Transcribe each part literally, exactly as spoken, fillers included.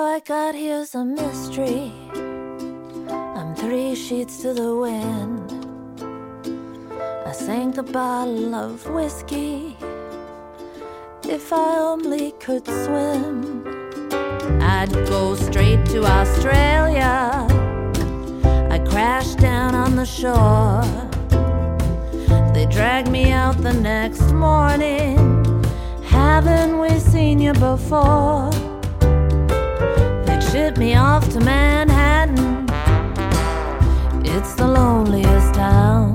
I got here's a mystery. I'm three sheets to the wind. I sank a bottle of whiskey. If I only could swim, I'd go straight to Australia. I crashed down on the shore. They dragged me out the next morning. Haven't we seen you before? They'd ship me off to Manhattan. It's the loneliest town.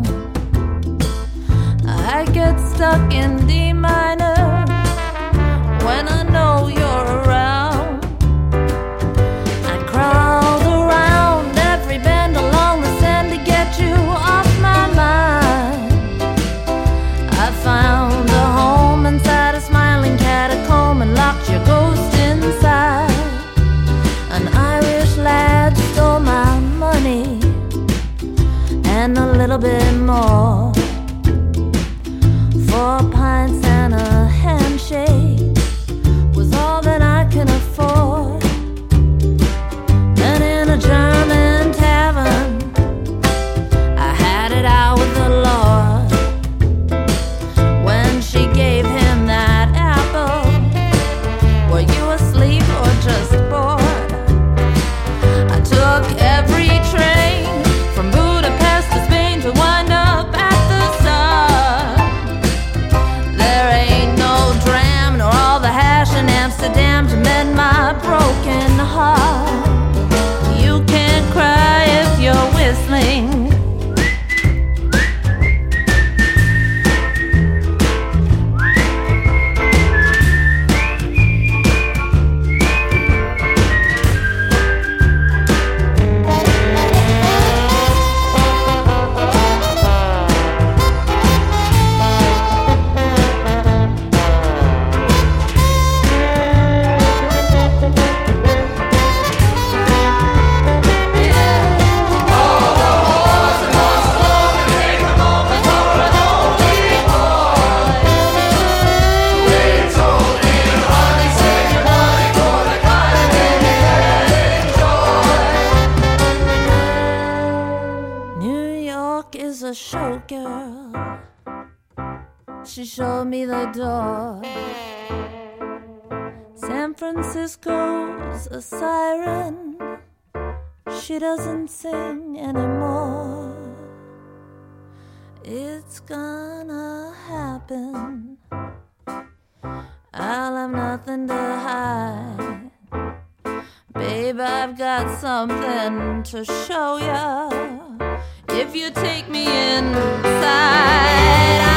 I get stuck in D minor when I know you're around. I crawled around every bend along the sand to get you off my mind. I found a home inside a smiling catacomb and locked your ghost inside. An Irish lad stole my money and a little bit more. Four pints and a handshake was all that I can afford. Then in a German tavern, I had it out with the Lord. When she gave him that apple, were you asleep or just bored? I took every train from Budapest to Spain to wind up at the Sun. There ain't no dram nor all the hash in Amsterdam to mend my broken heart. You can't cry if you're whistling. Is a showgirl. She showed me the door. San Francisco's a siren. She doesn't sing anymore. It's gonna happen. I'll have nothing to hide. Babe, I've got something to show ya. If you take me inside,